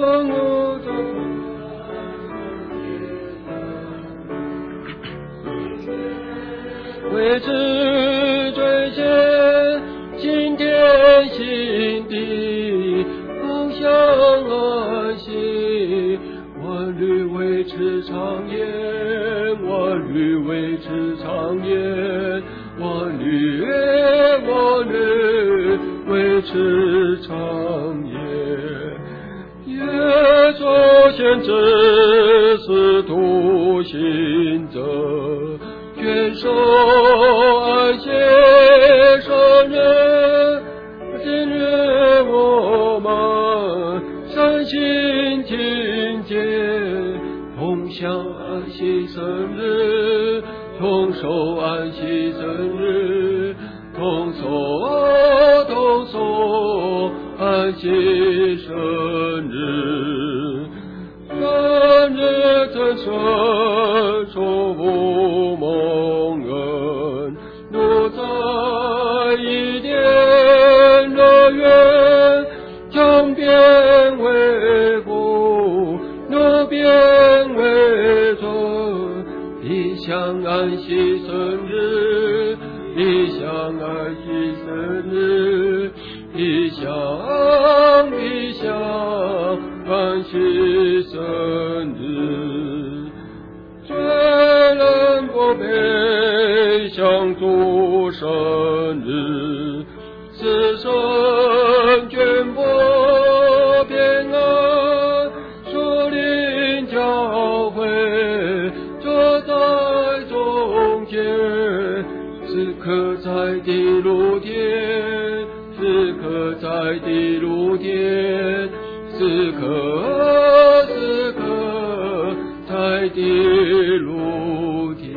为之追现新天新地，共享安息。万律维持长延，万律维持长延，万律维持长延。耶稣先知使徒行者，眷守安息圣人。今日我们身心清洁，同享安息生日，同守安息生日，同守安息生日。生日真神守护蒙恩，若在伊甸乐园，将变为父，若变为尊，理想安息生日，理想安息生日，理想安息生日。罪人不配享主生日，此生眷顾平安，属灵教会坐在中间，时刻在地露天，时刻在地露天，时刻在地露天。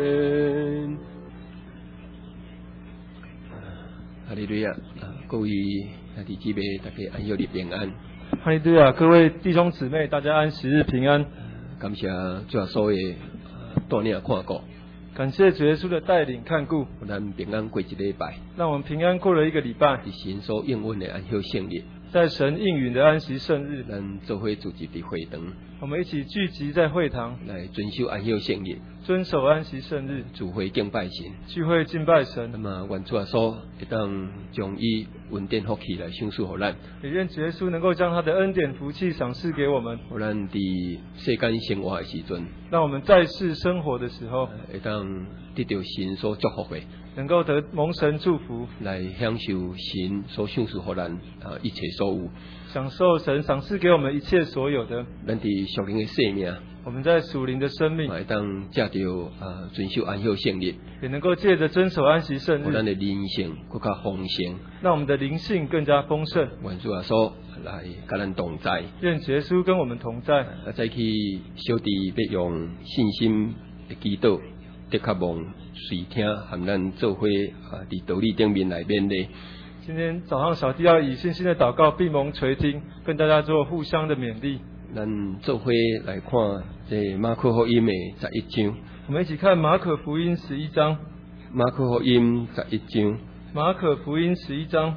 哈利路亚！各位兄弟姊妹，大家安息日平安。 哈利路亚！各位弟兄姊妹，大家安息日平安。 感谢主所有带领看顾， 感谢主耶稣的带领看顾， 咱平安过一礼拜， 让我们平安过了一个礼拜。 是神所应允的安息圣日， 在神应允的安息圣日， 咱做伙聚集伫会堂， 我们一起聚集在会堂， 来遵守安息圣日， 遵守安息圣日， 聚会敬拜神， 聚会敬拜神。 那么愿主所会当将伊恩典福气来赏赐给咱， 也愿主耶稣能够将他的恩典福气赏赐给我们， 让咱伫世间生活的时阵， 让我们在世生活的时候， 会当得到神所祝福的， 能够得蒙神祝福， 来享受神所赏赐给咱一切所有， 享受神赏赐给我们一切所有的。 咱伫属灵的生命， 我们在属灵的生命， 会当借着遵守安息圣日， 也能够借着遵守安息圣日， 咱的灵性更加丰盛， 让我们的灵性更加丰盛。 愿主所来跟咱同在， 愿耶稣跟我们同在。 再去小弟要用信心的祈祷，的确望随听和咱做伙伫道理顶面来勉励。 今天早上小弟要以信心的祷告闭蒙垂听，跟大家做互相的勉励。 咱做伙来看这马可福音的11章。 我们一起看马可福音11章。 马可福音11章。 马可福音11章。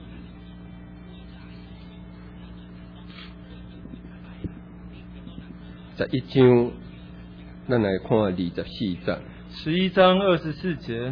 11章，咱来看24节。 11章24节。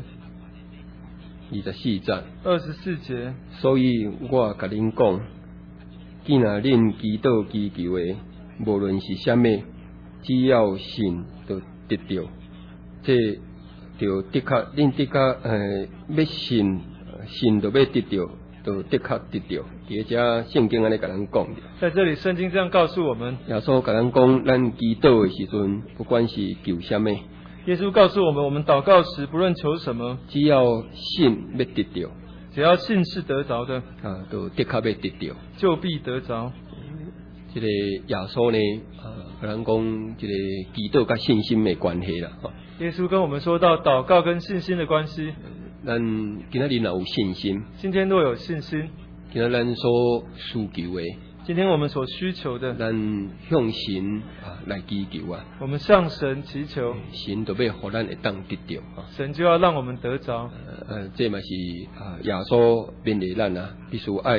24节。 24节。 所以我甲恁讲，既然恁祈祷祈求的，无论是啥物，只要信就得到。这就的确，恁的确要信，信就要得到，就的确得到。伫遮圣经安尼甲咱讲。 在这里，圣经这样告诉我们。 耶稣甲咱讲，咱祈祷的时阵，不管是求啥物， 耶稣告诉我们，我们祷告时不论求什么， 只要信要得到。 只要信是得着的， 就的确要得到， 就必得着。 这个耶稣呢，甲咱讲，这个祈祷甲信心的关系啦。 耶稣跟我们说到祷告跟信心的关系。 咱今仔日若有信心， 今天若有信心， 今仔咱所需求的， 今天我们所需求的， 咱向神来祈求啊。 我们向神祈求， 神就要互咱会当得到神就要让我们得着。 这嘛是耶稣勉励咱啊，必须要有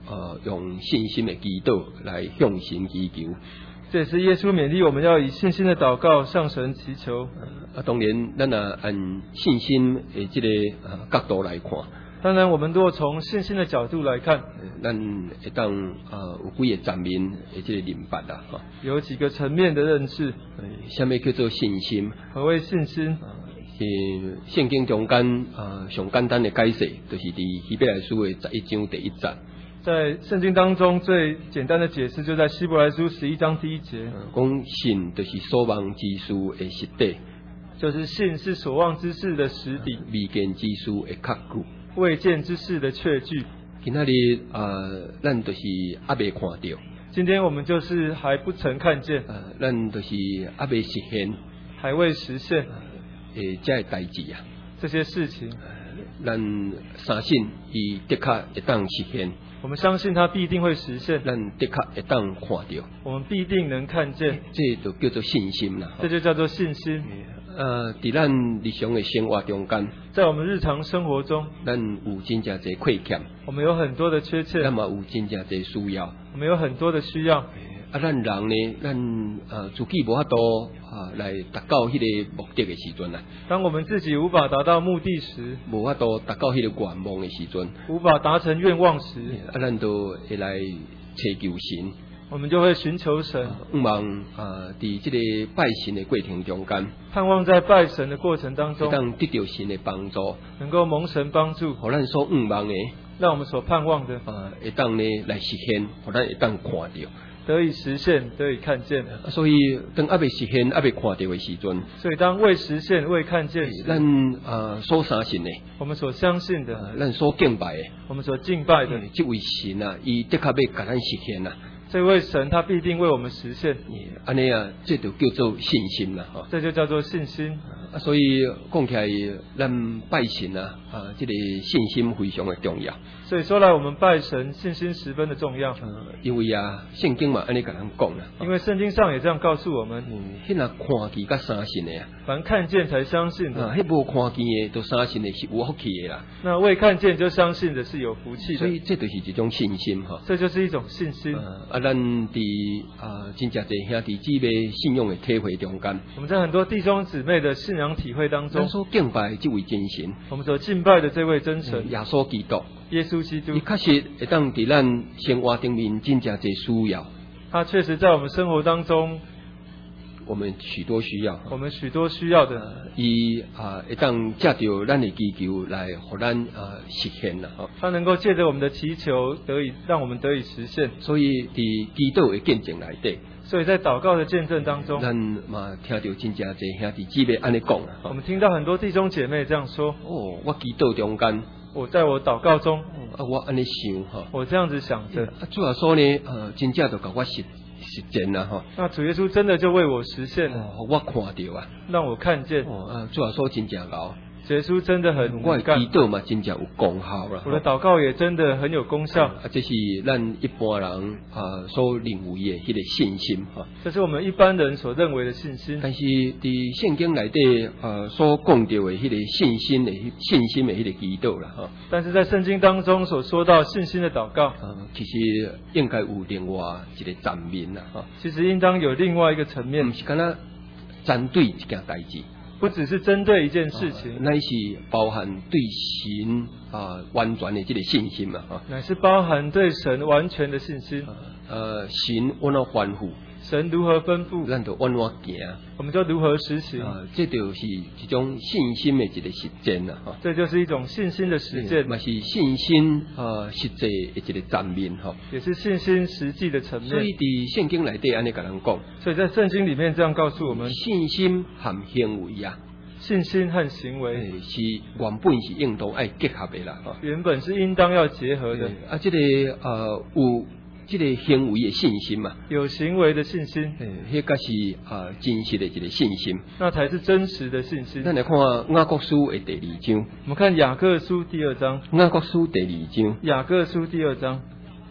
用信心的祈祷来向神祈求。 这也是耶稣勉励我们要以信心的祷告向神祈求。 当然，咱按信心的这个角度来看， 当然，我们如果从信心的角度来看， 咱会当有几个层面的这个认识啦， 有几个层面的认识。 什么叫做信心？ 何谓信心？ 圣经中间上简单的解释，就是伫希伯来书的11章第1节。 在圣经当中最简单的解释，就在希伯来书11章第1节， 讲信就是所望之事的实底， 就是信是所望之事的实底， 未见之事的确据， 未见之事的确据。 今仔日咱就是还未看到， 今天我们就是还不曾看见， 咱就是还未实现， 还未实现这个代志啊， 这些事情， 咱相信伊的确会当实现。 我们相信它必定会实现， 咱的确会当看到， 我们必定能看见， 这就叫做信心啦。 这就叫做信心。 伫咱日常的生活中间， 在我们日常生活中， 咱有真正侪亏欠， 我们有很多的缺欠， 咱嘛有真正侪需要， 我们有很多的需要。 咱人呢，咱自己无法度来达到迄个目的的时阵啊， 当我们自己无法达到目的时， 无法度达到迄个愿望的时阵， 无法达成愿望时， 咱都会来祈求神， 我们就会寻求神， 盼望伫这个拜神的过程中间， 盼望在拜神的过程当中， 当得到神的帮助， 能够蒙神帮助， 互咱所盼望的， 让我们所盼望的会当呢来实现，互咱会当看到。 得以实现，得以看见。 所以当还未实现、还未看到的时阵， 所以当未实现、未看见时， 咱所相信的， 我们所相信的， 咱所敬拜的， 我们所敬拜的， 这位神啊，伊的确要甲咱实现啊。 这位神他必定为我们实现。 安尼啊，这就叫做信心啦， 这就叫做信心。 所以讲起来，咱拜神啊，这个信心非常的重要。 所以说来，我们拜神信心十分的重要。 因为圣经嘛安尼甲咱讲啦。 因为圣经上也这样告诉我们。 迄若看见甲相信的啊， 凡看见才相信的。 迄无看见的都相信的是有福气的啦。 那未看见就相信的是有福气的。 所以这就是一种信心哈。 这就是一种信心。 咱伫真正侪兄弟姊妹信仰的体会中间， 我们在很多弟兄姊妹的信仰体会当中， 咱所敬拜这位真神， 我们所敬拜的这位真神耶稣基督， 耶稣基督， 伊确实会当伫咱生活顶面真正侪需要。 他确实在我们生活当中， 我们许多需要， 我们许多需要的， 伊会当借着咱的祈求来互咱实现啦。 他能够借着我们的祈求让我们得以实现。 所以伫祈祷的见证内底， 所以在祷告的见证当中， 咱嘛听到真正侪兄弟姊妹安尼讲啦。 我们听到很多弟兄姐妹这样说： 我祈祷中间， 我在我祷告中， 我安尼想哈， 我这样子想着， 主要说呢，真正就甲我实践啦哈。 那主耶稣真的就为我实现了， 我看到啊， 让我看见。 主要说真正高。 耶稣真的很我的祈祷嘛，真正有功效啦。 我的祷告也真的很有功效。 这是咱一般人所认为的迄个信心哈。 这是我们一般人所认为的信心。 但是伫圣经内底所讲到的迄个信心的迄个祈祷啦哈。 但是在圣经当中所说到信心的祷告， 其实应该有另外一个层面啦哈。 其实应当有另外一个层面， 不是干那针对一件代志。 不只是针对一件事情， 乃是包含对神完全的这个信心嘛， 乃是包含对神完全的信心。 神安怎吩咐， 神如何吩咐， 咱就安怎行， 我们就如何实行。 这就是一种信心的一个实践啦， 这就是一种信心的实践， 嘛是信心实际的一个层面哈， 也是信心实际的层面。 所以伫圣经内底安尼甲咱讲， 所以在圣经里面这样告诉我们， 信心和行为啊， 信心和行为是原本是应当爱结合的啦， 原本是应当要结合的。 这个有这个行为的信心嘛， 有行为的信心， 迄个是真实的一个信心， 那才是真实的信心。 咱来看雅各书的第2章， 我们看雅各书第2章， 雅各书第2章， 雅各书第2章。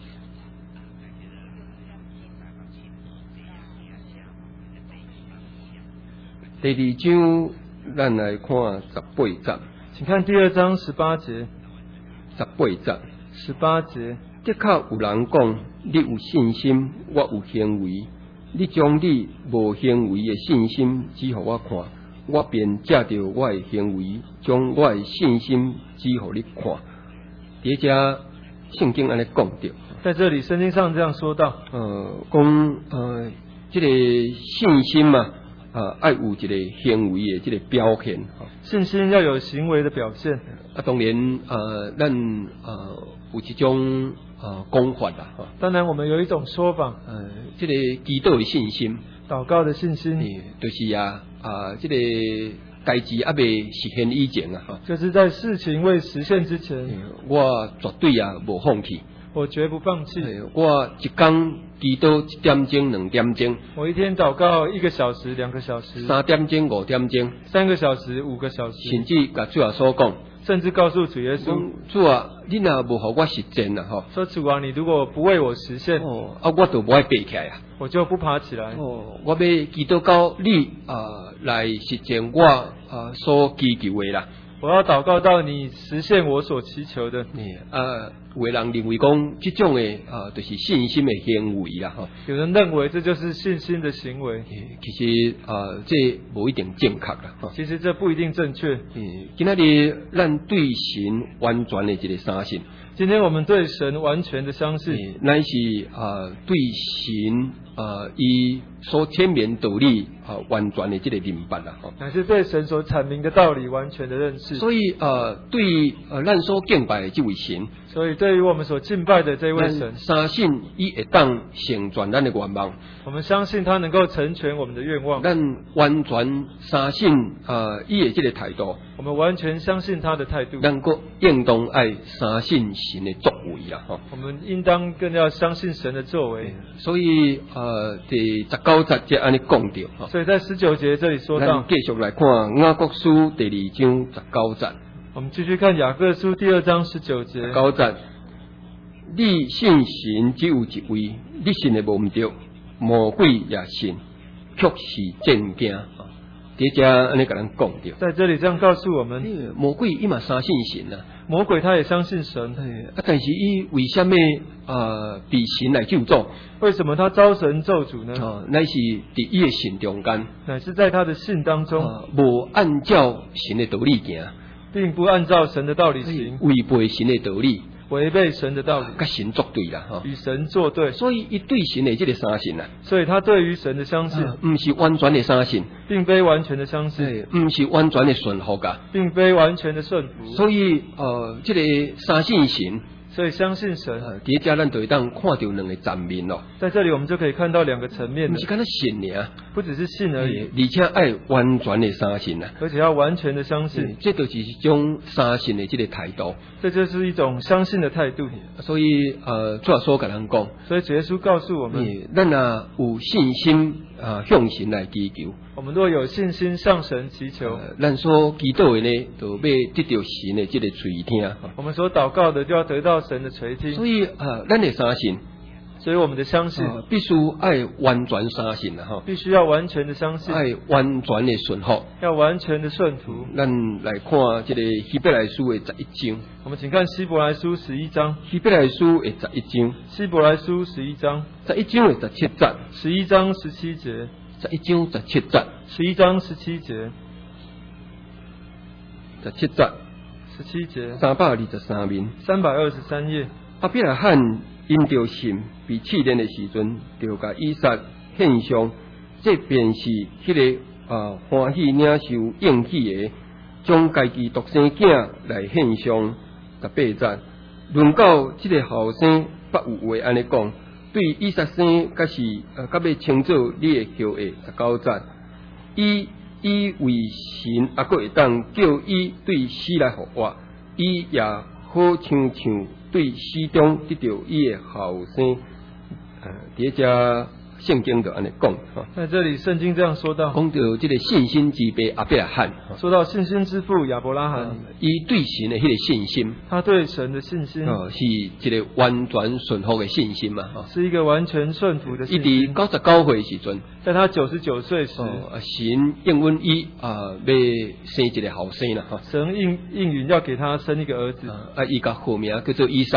第2章，咱来看18节， 请看第2章18节， 18节， 18节。 的确有人讲，你有信心，我有行为。你将你无行为的信心指互我看，我便借着我的行为，将我的信心指互你看。伫遮圣经安尼讲着， 在这里圣经上这样说到， 讲这个信心嘛，爱有一个行为的这个表现。 信心要有行为的表现。 当然咱有一种讲法啦， 当然我们有一种说法， 这个祈祷的信心， 祷告的信心， 就是这个代志还未实现以前啊， 就是在事情未实现之前， 我绝对无放弃， 我绝不放弃。 我一天祈祷1点钟、2点钟， 我一天祷告1个小时、2个小时、 3点钟、5点钟 ，3个小时、5个小时， 甚至甲主耶稣讲， 甚至告诉主耶稣， 主啊，你若无互我实践啦， 说主啊，你如果不为我实现， 我就无爱爬起来啊， 我就不爬起来。 我要祈祷到你来实践我所祈求的啦。 我要祷告到你实现我所祈求的。 有的人认为讲这种的就是信心的行为啦， 有人认为这就是信心的行为。 其实这无一定正确啦。 其实这不一定正确。 今仔日咱对神完全的一个相信。 今天我们对神完全的相信， 乃是对神伊所阐明道理完全的这个明白啦， 乃是对神所阐明的道理完全的认识。 所以对咱所敬拜的这位神， 所以对于我们所敬拜的这位神， 相信伊会当成全咱的愿望。 我们相信他能够成全我们的愿望。 咱完全相信伊的这个态度， 我们完全相信他的态度。 咱个应当爱相信神的作为啦， 我们应当更要相信神的作为。 所以第19节这安尼讲到， 所以在19节这里说到， 继续来看雅各书第2章19节。 我们继续看雅各书第2章19节。 19节，你信神只有一位，你信的无毋对，魔鬼也信，却是战惊。伫遮安尼甲咱讲着， 在这里这样告诉我们， 魔鬼伊嘛相信神啊， 魔鬼他也相信神， 但是伊为什么被神来救助？ 为什么他遭神咒诅呢？ 乃是伫伊的信中间， 乃是在他的信当中， 无按照神的道理行， 并不按照神的道理行， 违背神的道理， 违背神的道理， 甲神作对啦， 与神作对。 所以伊对神的这个相信啊， 所以他对于神的相信， 唔是完全的相信， 并非完全的相信， 唔是完全的顺服噶， 并非完全的顺服。 所以这个相信神。 所以相信神， 伫遮咱就会当看到2个层面咯。 在这里我们就可以看到2个层面， 不是干那信尔， 不只是信而已， 而且爱完全的相信啊， 而且要完全的相信。 这就是一种相信的这个态度， 这就是一种相信的态度。 所以主耶稣甲咱讲， 所以主耶稣告诉我们， 咱有信心向神来祈求。 我们若有信心向神祈求， 咱所祈祷的呢，就要得到神的这个垂听。 我们所祷告的就要得到神的垂听。 所以咱的相信， 所以我们的相信必须爱完全相信啦， 必须要完全的相信， 爱完全的顺服， 要完全的顺服。 咱来看这个希伯来书的11章。 我们请看希伯来书11章。 希伯来书的11章。 希伯来书11章。 11章的17节。 11章17节。 11章17节。 11章17节。 17节。 17节。 323面。 323页。 亚伯拉罕因着信被试炼的时阵，就甲以撒献上，这便是迄个欢喜领受应许的，将家己独生囝来献上，甲8节。论到这个后生，不有话安尼讲，对以撒生，甲是甲要称作你的后裔19节。伊为神还佫会当叫伊对死来复活，伊也好像对死中得到伊的后生。伫遮圣经就安尼讲。 在这里圣经这样说到， 讲到这个信心之父亚伯拉罕， 说到信心之父亚伯拉罕， 伊对神的迄个信心， 他对神的信心， 是一个完全顺服的信心嘛， 是一个完全顺服的信心。 伊伫99岁时阵， 在他99岁时， 神应允伊要生一个后生啦， 神应允要给他生一个儿子， 伊甲号名叫做以撒。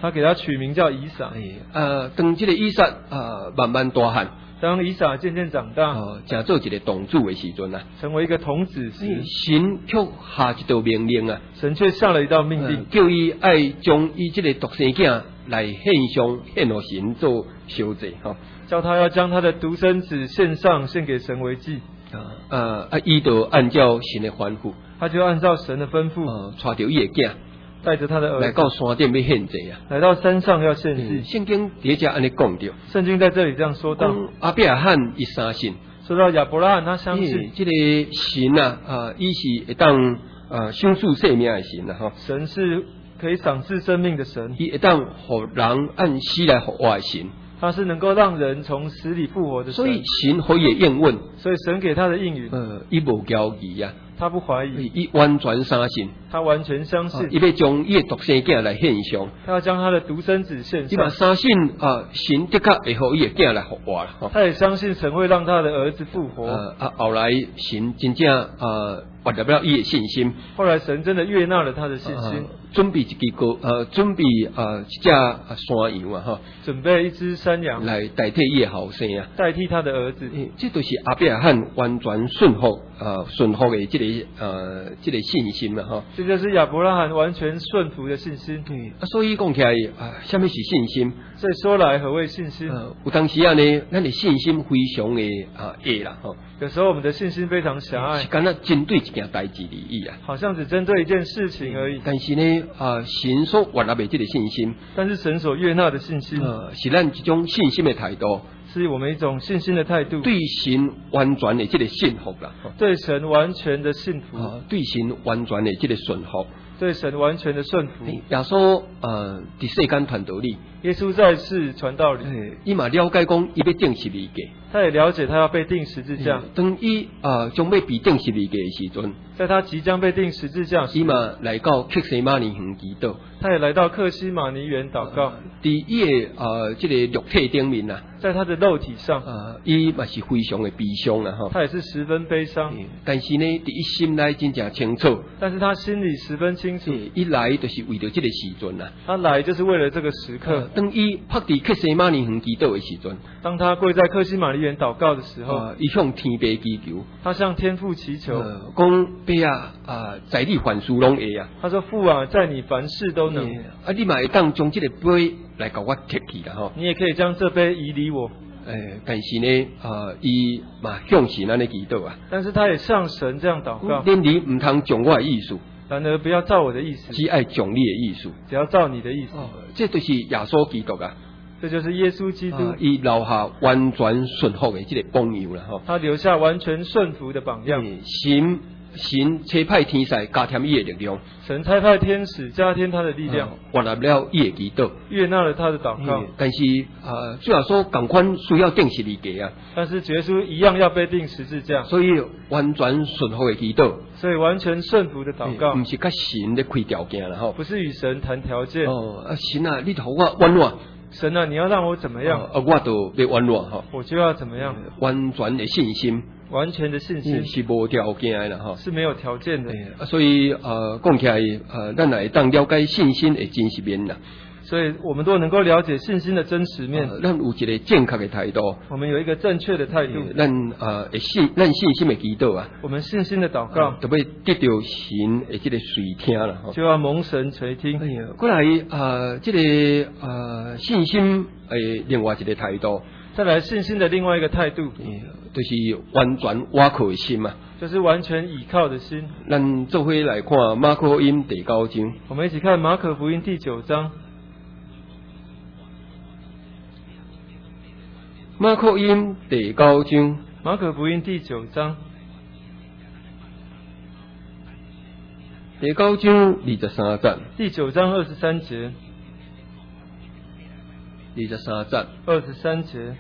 他给他取名叫以撒。 当这个以撒慢慢大汉， 当以撒渐渐长大， 成做一个童子的时阵啊， 成为一个童子时， 神却下一道命令啊， 神却下了一道命令， 叫伊爱将伊这个独生囝来献上，献给神做烧祭叫他要将他的独生子献上，献给神为祭。 伊就按照神的吩咐， 他就按照神的吩咐， 带着伊的囝， 带着他的儿子来到山顶要献祭啊， 来到山上要献祭。 圣经底下安尼讲着， 圣经在这里这样说到， 亚伯拉罕伊相信， 说到亚伯拉罕他相信， 这个神啊，伊是会当赏赐生命的神啊， 神是可以赏赐生命的神， 伊会当互人按死来活活的神。 他是能够让人从死里复活的神， 所以神可以应允， 所以神给他的应允， 伊无交疑啊， 他不怀疑， 伊完全相信， 他完全相信， 伊要将伊的独生囝来献上， 他要将他的独生子献上， 伊嘛相信神的确会互伊的囝来复活啦， 他也相信神会让他的儿子复活， 后来神真正获得了伊的信心， 后来神真的悦纳了他的信心， 准备一只准备一只山羊啊， 准备一只山羊来代替伊的后生啊， 代替他的儿子， 这就是亚伯拉罕完全顺服的这个信心啊， 这就是亚伯拉罕完全顺服的信心。 所以讲起来什么是信心？ 所以说来何谓信心？ 有当时啊呢，咱的信心非常的矮啦， 有时候我们的信心非常狭隘， 是敢若针对一件代志而已啊， 好像只针对一件事情而已。 但是呢，神所悦纳的这个信心， 但是神所悦纳的信心， 是咱一种信心的态度， 是我们一种信心的态度， 对神完全的这个信服啦， 对神完全的信服， 对神完全的这个顺服， 对神完全的顺服。 耶稣在世间传道里， 耶稣在世传道里， 伊嘛了解讲伊要定十字架， 他也了解他要被钉十字架。 当伊将要被定十字架的时阵， 在他即将被钉十字架时， 伊嘛来到克西马尼园祈祷， 他也来到克西马尼园祷告。 在伊的这个肉体顶面啊， 在他的肉体上， 伊嘛是非常的悲伤啦他也是十分悲伤。 但是呢，在伊心内真正清楚， 但是他心里十分清楚， 伊来就是为了这个时阵啊， 他来就是为了这个时刻。 当伊趴在克西马尼园祈祷的时阵， 当他跪在克西马尼园祷告的时候， 伊向天父祈求， 他向天父祈求， 讲爸在你凡事拢会啊。 他说父啊，在你凡事都能。 你嘛会当将这个杯来给我摕去啦吼。 你也可以将这杯移离我。 但是呢，伊嘛向神安尼祈祷啊。 但是他也向神这样祷告。 恁你唔通将我的意思， 然而不要照我的意思， 只爱将你的意思， 只要照你的意思。 这就是耶稣基督啊。 这就是耶稣基督， 伊留下完全顺服的这个榜样啦吼。 他留下完全顺服的榜样。 神差派天使加添伊的力量， 神差派天使加添他的力量， 悦纳了伊的祈祷， 悦纳了他的祷告。 但是主要说同款需要定十字架啊。 但是耶稣一样要被钉十字架， 所以完全顺服的祈祷， 所以完全顺服的祷告， 不是跟神咧开条件啦吼， 不是与神谈条件。 神啊，你就我温暖。 神啊，你要让我怎么样？ 我就要温暖哈， 我就要怎么样？ 完全的信心， 完全的信心是无条件的啦哈， 是没有条件的。 所以讲起来咱来当了解信心的真实面啦。 所以我们都能够了解信心的真实面。 咱有一个正确的态度， 我们有一个正确的态度。 咱信心的祈祷啊， 我们信心的祷告， 就要得到神的这个垂听啦， 就要蒙神垂听。 过来这个信心的另外一个态度， 再来信心的另外一个态度， 就是完全倚靠的心嘛， 就是完全倚靠的心。 咱做伙来看马可福音第9章， 我们一起看马可福音第9章。 马可福音第9章， 马可福音第9章， 第9章23节， 第9章23节 ，23节 ，23节。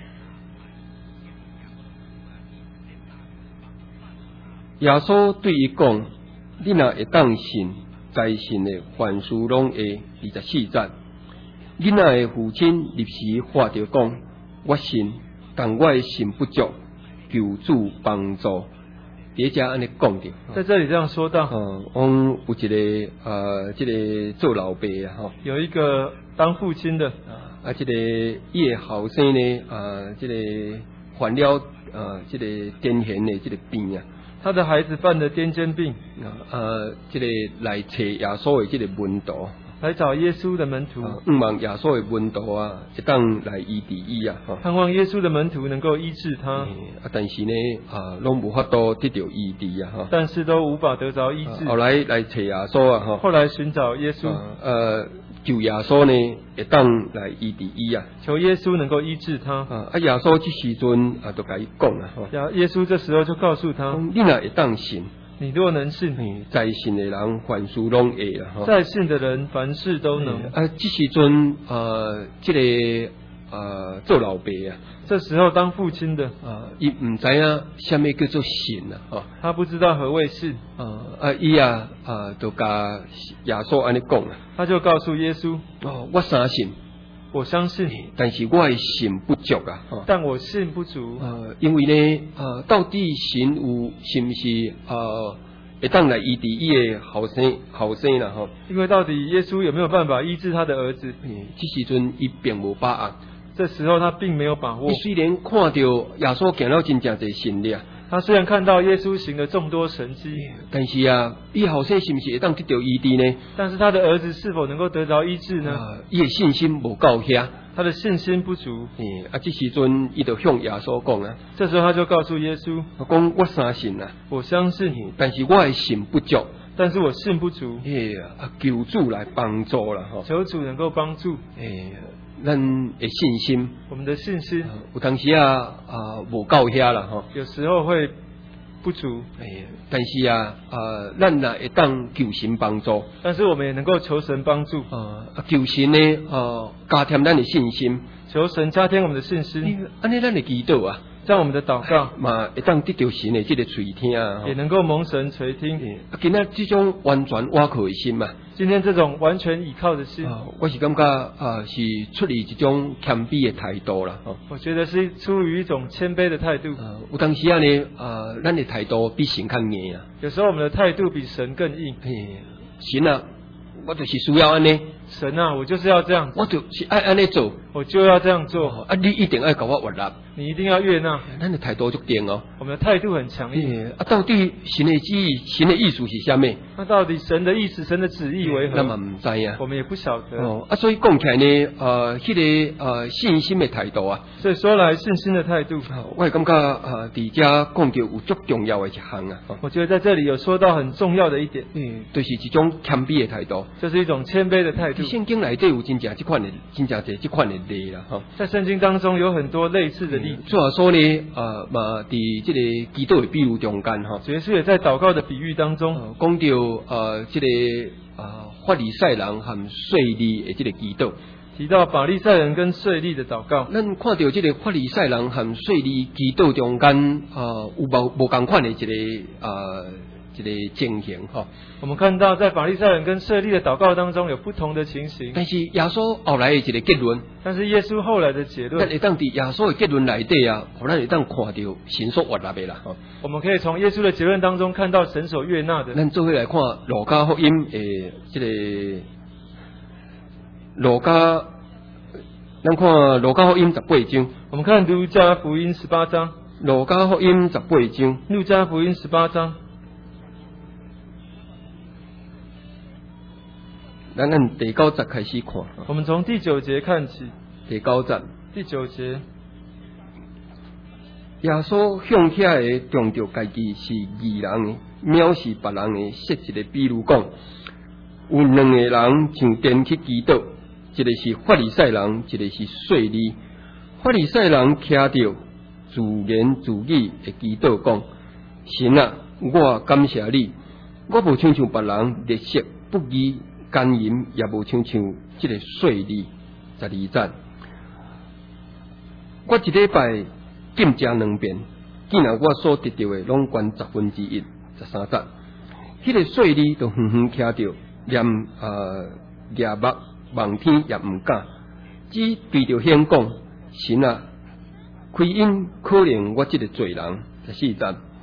耶稣对伊讲：“你若会当信，在信的凡事拢会。24节，囡仔的父亲立时话着讲。我信，但我的信不足，求主帮助。 伫遮安尼讲着， 在这里这样说到， 有一个这个做老爸啊， 有一个当父亲的， 这个伊的后生呢，这个患了这个癫痫的这个病啊， 他的孩子犯了癫痫病， 这个来找耶稣的这个门徒。 来找耶稣的门徒， 望耶稣的门徒啊，会当来医治伊啊， 盼望耶稣的门徒能够医治他。 但是呢，拢无法度得到医治啊， 但是都无法得着医治。 后来找耶稣啊， 后来寻找耶稣， 求耶稣呢，会当来医治伊啊， 求耶稣能够医治他。 耶稣这时阵就甲伊讲啊， 耶稣这时候就告诉他， 你若会当信。 你若能信， 在信的人凡事拢会啦。 在信的人凡事都能。 这时阵这个做老爸啊， 这时候当父亲的伊唔知影什么叫做信啊， 他不知道何谓信。 伊就甲耶稣安尼讲啊， 他就告诉耶稣， 我相信。 我相信， 但是我的信不足啊。 但我信不足。 因为呢，到底神有是不是会当来医治伊的后生啦？ 因为到底耶稣有没有办法医治他的儿子？ 这时阵伊并无把握。 这时候他并没有把握。 伊虽然看到耶稣行了真正侪神力。 他虽然看到耶稣行了众多神迹， 但是伊后生是不是会当得到医治呢？ 但是他的儿子是否能够得着医治呢？ 伊的信心无够遐， 他的信心不足。 这时阵伊就向耶稣讲啊， 这时候他就告诉耶稣， 讲我相信啊， 我相信， 但是我的信不足， 但是我信不足。 求主来帮助啦， 求主能够帮助。 咱的信心， 我们的信心有当时无够遐啦， 有时候会不足。 但是咱也会当求神帮助， 但是我们也能够求神帮助。 求神呢，加添咱的信心， 求神加添我们的信心。 安尼咱的祈祷啊， 这样我们的祷告嘛会当得到神的这个垂听啊， 也能够蒙神垂听。 今仔这种完全倚靠的心嘛， 今天这种完全倚靠的心， 我是感觉是出于一种谦卑的态度啦。 我觉得是出于一种谦卑的态度。 有当时呢，咱的态度比神较硬啊。 有时候我们的态度比神更硬。 神啊，我就是需要安尼。 神啊，我就是要这样， 我就是爱安尼做， 我就要这样做。 你一定要给我悦纳， 你一定要悦纳。 咱的态度就定哦。 我们的态度很强硬。 到底神的旨意、神的意思是什么？ 那到底神的意思、神的旨意为何？ 那么唔知啊， 我们也不晓得。 所以讲起来呢，迄个信心的态度啊。 所以说来信心的态度， 我係感覺伫遮講到有足重要的一項啊。 我覺得在這裡有說到很重要的一點， 就是一種謙卑的態度。 這是一種謙卑的態度。 聖經內底有真正這款的，真正這款的例啦， 在聖經當中有很多類似的例子。 所以說呢，嘛伫這個祈禱的比喻中間哈， 耶穌也在禱告的比喻當中講到這個法利賽人和稅吏的這個祈禱。 提到法利賽人跟稅吏的禱告， 咱看到這個法利賽人和稅吏祈禱中間，有無同款的一個情形哈。 我們看到在法利賽人跟稅吏的禱告當中有不同的情形， 但是耶穌後來的一個結論， 但是耶穌後來的結論， 咱會當佇耶穌的結論內底啊，互咱會當看到神所悅納的啦。 我們可以從耶穌的結論當中看到神所悅納的。 咱做伙來看路加福音這個路加，咱看路加福音18章。 我們看路加福音18章。 路加福音18章。 路加福音18章。 咱按第9節開始看。 我們從第9節看起。 第9節。 第9節。 耶穌向遐個仗着家己是義人的，藐視別人的，設一個比喻講，有兩個人上殿去祈禱，一個是法利賽人，一個是稅吏。法利賽人聽到自言自語的祈禱講：神啊，我感謝你，我無像別人劣色不義奸淫，也無像這個稅吏。12節，我一禮拜禁食2遍，既然我所得到的攏關1/10。13節，迄個稅吏就遠遠聽到，連額目望天也毋敢，只對着顯講：神啊，開恩可憐我這個罪人。14節，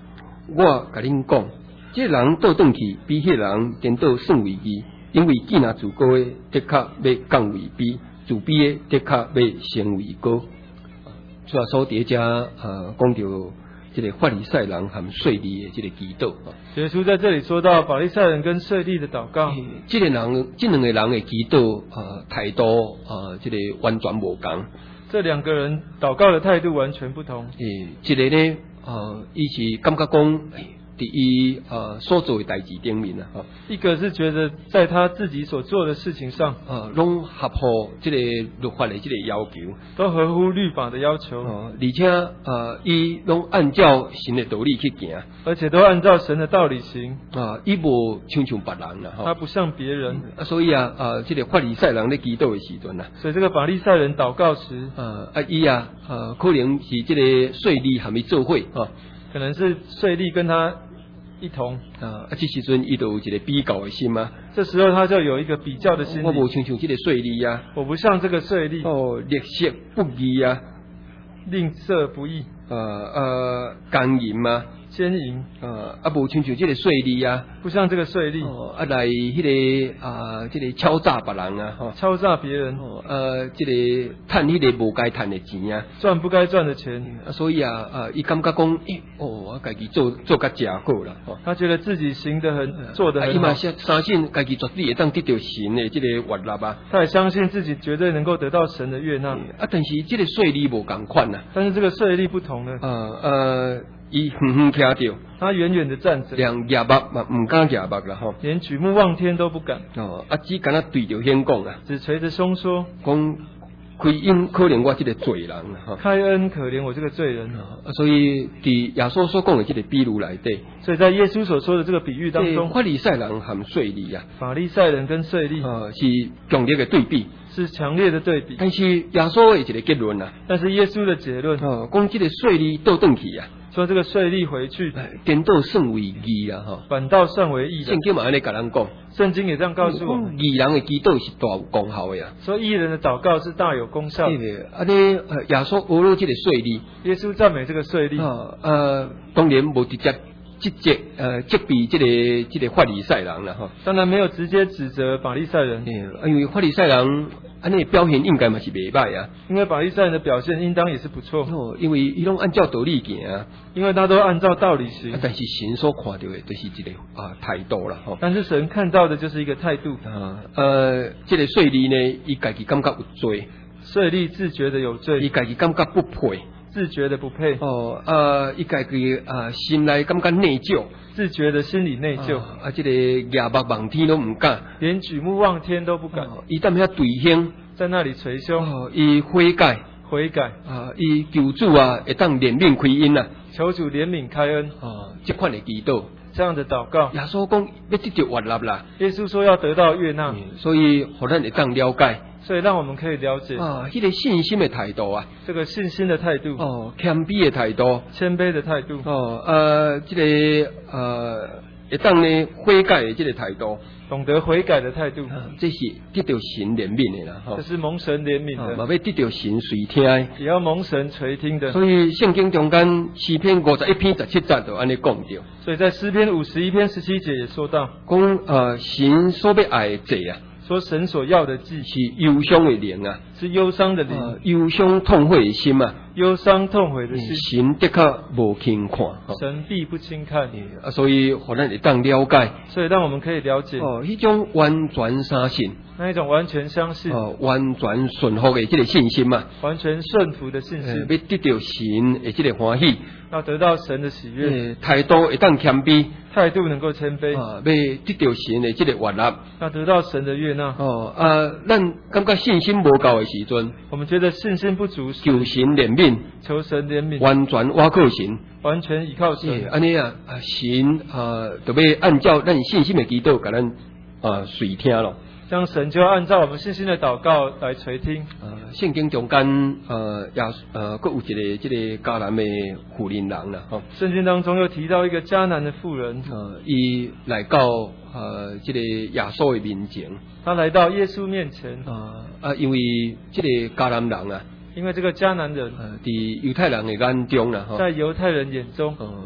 我甲恁讲，这个人倒转去，比迄个人颠倒算为义，因为见若自高的，的确要降为卑；自卑的，的确要升为高。主要所伫遮讲到这个法利赛人和税吏的这个祈祷。 耶稣在这里说到法利赛人跟税吏的祷告， 这两个人的祈祷态度这个完全无同。 这两个人祷告的态度完全不同。 一个呢，伊是感觉讲，伫伊所做的代志顶面啊， 一个是觉得在他自己所做的事情上， 拢合乎这个律法的这个要求， 都合乎律法的要求， 而且伊拢按照神的道理去行， 而且都按照神的道理行。 伊无像别人啦， 他不像别人， 所以这个法利赛人咧祈祷的时阵啊， 所以这个法利赛人祷告时， 伊可能是这个税吏和伊做伙可能是税吏跟他一同这时阵伊就有一个比较的心嘛。 这时候他就有一个比较的心理。 我无像这个税吏啊， 我不像这个税吏。 吝啬不义啊， 吝啬不义。 奸淫啊， 奸淫。 无像这个税吏啊， 不像这个税吏。 来迄个这个敲诈别人啊， 敲诈别人。 这个赚迄个无该赚的钱啊， 赚不该赚的钱。 所以伊感觉讲，我家己做甲真好啦。 他觉得自己行得很，做得很好。 伊嘛相信家己绝对会当得到神的这个悦纳啊。 他也相信自己绝对能够得到神的悦纳。 但是这个税吏无共款呐。 但是这个税吏不同呢。 伊远远徛着， 他远远的站着， 连举目嘛唔敢举目啦吼， 连举目望天都不敢。 只敢对着天讲啊， 只捶着胸说， 讲开恩可怜我这个罪人啦， 开恩可怜我这个罪人。 所以伫耶稣所讲的这个比喻内底， 所以在耶稣所说的这个比喻当中， 法利赛人和税吏啊， 法利赛人跟税吏是强烈的对比， 是强烈的对比。 但是耶稣的一个结论啊， 但是耶稣的结论， 讲这个税吏倒转去啊。 说这个税吏回去， 颠倒算为义啦， 反倒算为义。 圣经嘛安尼甲咱讲， 圣经也这样告诉我们， 义人的祈祷是大有功效的呀。 说义人的祷告是大有功效的。 耶稣俄罗这个税吏， 耶稣赞美这个税吏， 当然无直接责备这个法利赛人啦， 当然没有直接指责法利赛人， 因为法利赛人安尼表现应该嘛是袂歹啊。 因为法利赛人的表现应当也是不错， 因为伊拢按照道理行啊， 因为他都按照道理行。 但是神所看到的就是一个态度啦， 但是神看到的就是一个态度。 这个税吏呢，伊家己感觉有罪， 税吏自觉的有罪， 伊家己感觉不配。 自觉的不配伊家己心内感觉内疚， 自觉的心理内疚这个举目望天都唔敢， 连举目望天都不敢。 伊踮遐对兄在那里捶胸， 伊悔改，伊求主会当怜悯开恩啊， 求主怜悯开恩这款的祈祷， 这样的祷告。 耶稣讲要得到悦纳啦， 耶稣说要得到悦纳， 所以互咱会当了解。 所以让我们可以了解迄个信心的态度啊， 这个信心的态度， 谦卑的态度， 谦卑的态度， 这个会当呢悔改的这个态度， 懂得悔改的态度， 这是得到神怜悯的啦， 这是蒙神怜悯的， 嘛要得到神垂听的， 也要蒙神垂听的。 所以圣经中间诗篇51篇17节就安尼讲到， 所以在诗篇51篇17节也说到， 讲神所要爱的罪啊。 说神所要的祭是忧伤的灵啊， 是忧伤的灵， 忧伤痛悔的心啊， 忧伤痛悔的心， 神的确无轻看， 神必不轻看所以互咱会当了解， 所以让我们可以了解迄种完全相信， 那一种完全相信， 完全顺服的这个信心嘛， 完全顺服的信心， 要得到神的这个欢喜， 要得到神的喜悦， 态度会当谦卑， 态度能够谦卑， 要得到神的这个悦纳， 要得到神的悦纳。 咱感觉信心无够的时阵， 我们觉得信心不足， 求神怜悯， 求神怜悯， 完全倚靠神， 完全倚靠神。 安尼神就要按照咱信心的祈祷，甲咱垂听咯。 这样神就要按照我们信心的祷告来垂听。 圣经中间各有一个这个迦南的妇人人啦， 圣经当中又提到一个迦南的妇人， 伊来到这个耶稣的面前， 他来到耶稣面前因为这个迦南人啊， 因为这个迦南人伫犹太人的眼中啦， 在犹太人眼中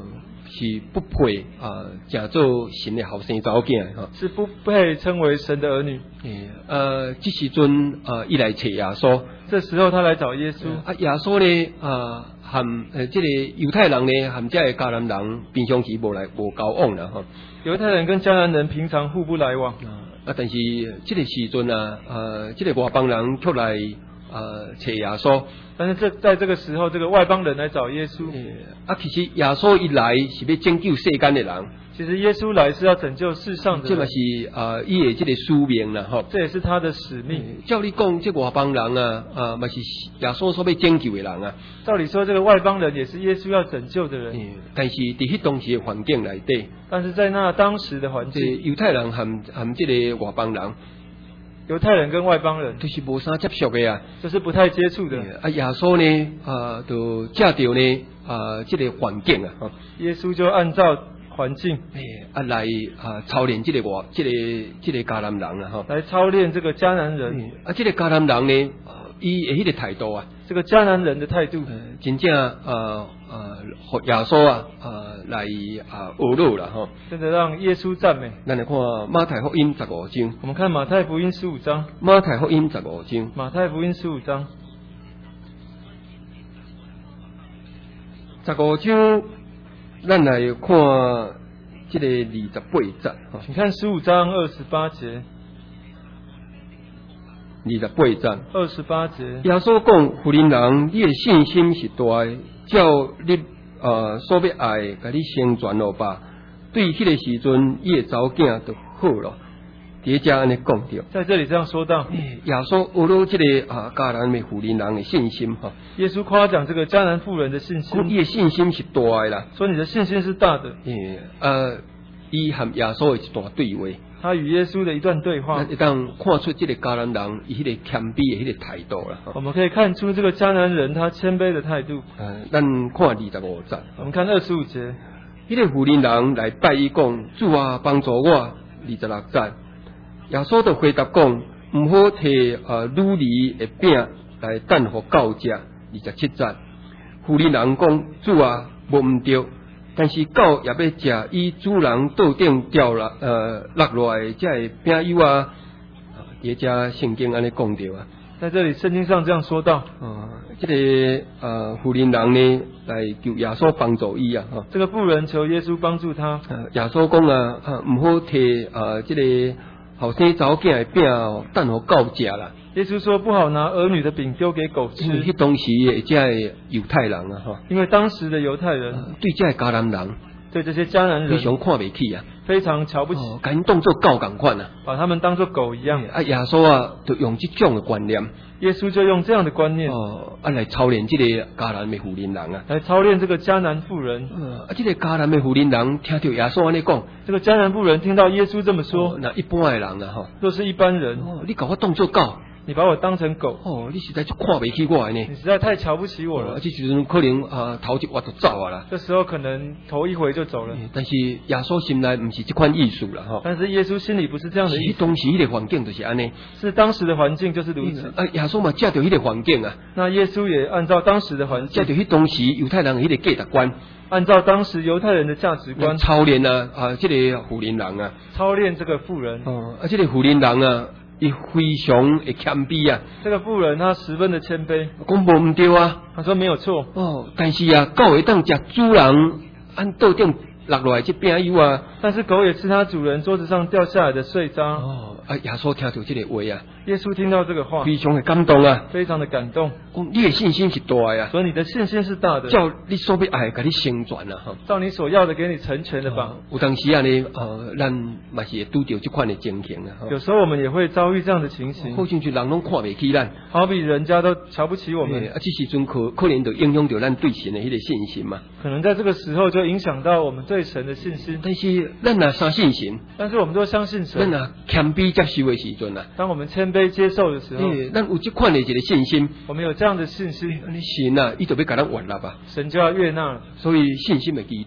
是不配成做神的后生查某囝哈， 是不配称为神的儿女。 这时阵伊来找耶稣， 这时候他来找耶稣。 耶稣呢和这个犹太人呢，和这个迦南人平常时无交往啦哈。 犹太人跟迦南人平常互不来往。 但是这个时阵这个外邦人却来找耶稣。 但是在这个时候，这个外邦人来找耶稣。 其实耶稣一来是要拯救世间的人。 其实耶稣来是要拯救世上的人。 这嘛是伊的这个使命啦，吼。这也是他的使命。 照理讲，这外邦人嘛是耶稣所要拯救的人啊。 照理说，这个外邦人也是耶稣要拯救的人。 但是在迄当时的环境内底， 但是在那当时的环境， 犹太人和这个外邦人。 犹太人跟外邦人就是无啥接触的啊， 就是不太接触的。 耶稣呢，就借着呢，这个环境啊， 耶稣就按照环境， 来操练这个迦南人啊， 来操练这个迦南人。 这个迦南人呢，伊的迄个态度啊， 这个迦南人的态度， 真正耶稣来学乐啦哈， 真的让耶稣赞美。 咱来看马太福音15章， 我们看马太福音15章。 马太福音15章， 马太福音15章 ，15章，咱来看这个28节， 请看15章28节。 28节 ，28节， 耶稣讲：富人人，你的信心是大的，照你所要爱，甲你成全了吧。对迄个时阵，伊的查某囝就好了。伫遮安尼讲着， 在这里这样说到， 耶稣学了这个迦南的富人人的信心哈。 耶稣夸奖这个迦南妇人的信心， 伊的信心是大的啦。 说你的信心是大的。 伊和耶稣的一段对话。 他与耶稣的一段对话， 一旦看出这个迦南人伊迄个谦卑的迄个态度啦。 我们可以看出这个迦南人他谦卑的态度。 咱看25节， 我们看25节， 迄个妇人人来拜伊讲：主啊，帮助我。26节，耶稣就回答讲：唔好摕乳梨的饼来等互狗食。27节，妇人人讲：主啊，无唔对。但是狗也要食伊主人桌顶掉落来这个饼油啊，伫遮圣经安尼讲着啊。 在这里圣经上这样说到， 这个妇人人呢来求耶稣帮助伊啊， 这个妇人求耶稣帮助他。 耶稣讲唔好摕这个后生查某囝的饼等互狗食啦。 耶稣说不好拿儿女的饼丢给狗吃。 迄当时的这犹太人啊， 因为当时的犹太人对这迦南人， 对这些迦南人非常看不起啊， 非常瞧不起， 把因当作狗同款啊， 把他们当作狗一样。 耶稣就用这种的观念， 耶稣就用这样的观念来操练这个迦南的妇人人啊， 来操练这个迦南妇人。 这个迦南的妇人人听到耶稣安尼讲， 这个迦南妇人听到耶稣这么说， 那一般的人啊， 若是一般人， 你把我当作狗。 你把我当成狗你实在就看不起我呢。 你实在太瞧不起我了。 这时阵可能头一滑就走啊啦。 这时候可能头一回就走了。 但是耶稣心内不是这款意思啦哈。 但是耶稣心里不是这样的意思。 当时迄个环境就是安尼。 是当时的环境就是如此。 耶稣嘛借着迄个环境啊。 那耶稣也按照当时的环境。 借着迄当时犹太人迄个价值观。 按照当时犹太人的价值观。 操练这个妇人人啊。 操练这个妇人。 这个妇人人啊。伊非常的谦卑啊！ 这个妇人她十分的谦卑， 讲无唔对啊。 她说没有错。 但是啊，狗会当食主人按桌顶落来这饼油啊。 但是狗也吃它主人桌子上掉下来的碎渣。 耶稣听到这个话啊， 耶稣听到这个话， 非常的感动啊， 非常的感动。 你的信心是大啊， 所以你的信心是大的， 照你所要爱，给你成全啊， 照你所要的给你成全的吧。 有当时啊呢，咱嘛是会拄到这款的情形啊。 有时候我们也会遭遇这样的情形， 好像就人拢看不起咱， 好比人家都瞧不起我们。 这时阵可能就影响到咱对神的迄个信心嘛。 可能在这个时候就影响到我们对神的信心。 但是咱若相信神， 但是我们都相信神。 咱若谦卑接受的时阵啊， 当我们谦卑接受的时候， 咱有这款的一个信心， 我们有这样的信心， 神啊，伊就要给咱悦纳吧， 神就要悦纳了。 所以信心的祈祷，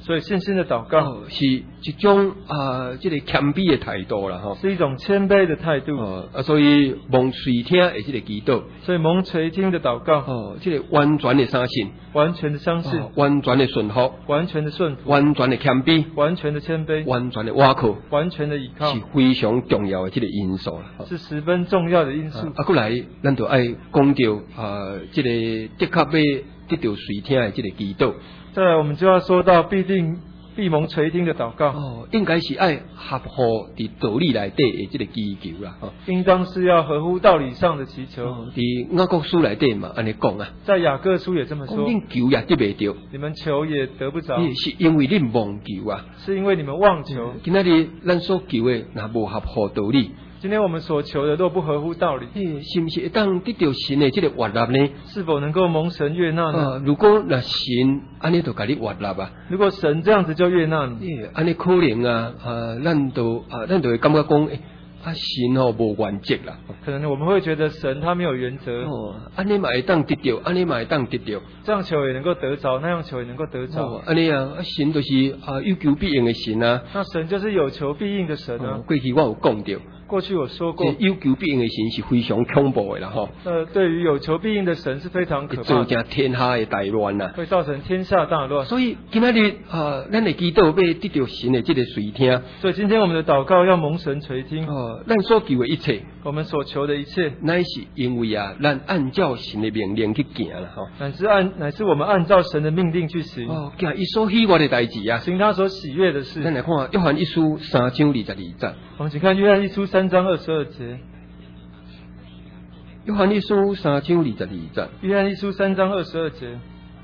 所以信心的祷告是一种这个谦卑的态度啦， 是一种谦卑的态度。 所以蒙垂听的这个祈祷， 所以蒙垂听的祷告， 这个完全的相信， 完全的相信， 完全的顺服， 完全的顺服， 完全的谦卑， 完全的谦卑， 完全的倚靠， 完全的倚靠， 是非常重要的这个因素啦， 是十分重要的因素。 过来，咱就爱讲到这个的确要得到垂听的这个祈祷。 再来，我们就要说到必蒙垂听的祷告。 应该是爱合乎伫道理内底的这个祈求啦。 应当是要合乎道理上的祈求。 伫雅各书内底嘛，安尼讲啊。 在雅各书也这么说。 恁求也得袂到， 你们求也得不着， 是因为恁妄求啊。 是因为你们妄求。 今仔日咱所求的，若无合乎道理。 今天我们所求的若不合乎道理， 是不是会当得到神的这个悦纳呢？ 是否能够蒙神悦纳呢？ 如果那神安尼就甲你悦纳啊， 如果神这样子就悦纳你， 安尼可能咱就会感觉讲，神无原则啦。 可能我们会觉得神他没有原则。 安尼嘛会当得到，安尼嘛会当得到， 这样求也能够得着，那样求也能够得着。 安尼神就是有求必应的神啊。 那神就是有求必应的神啊。 过去我有讲到。 过去我说过， 有求必应的神是非常恐怖的啦， 对于有求必应的神是非常可怕的， 造成天下的大乱呐， 会造成天下大乱。 所以今仔日咱的祈祷要得到神的这个垂听。 所以今天我们的祷告要蒙神垂听。 咱所求的一切， 我们所求的一切， 乃是因为咱按照神的命令去行啦， 乃是我们按照神的命令去行。 行伊所喜悦的代志啊， 行他所喜悦的事。 咱来看约翰一书3章22节。 我们请看约翰一书3章22节。 约翰一书3章22节。 约翰一书3章22节。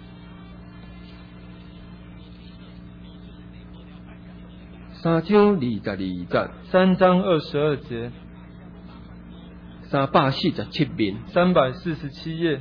3章22节。 3章22节。 347面。 347页。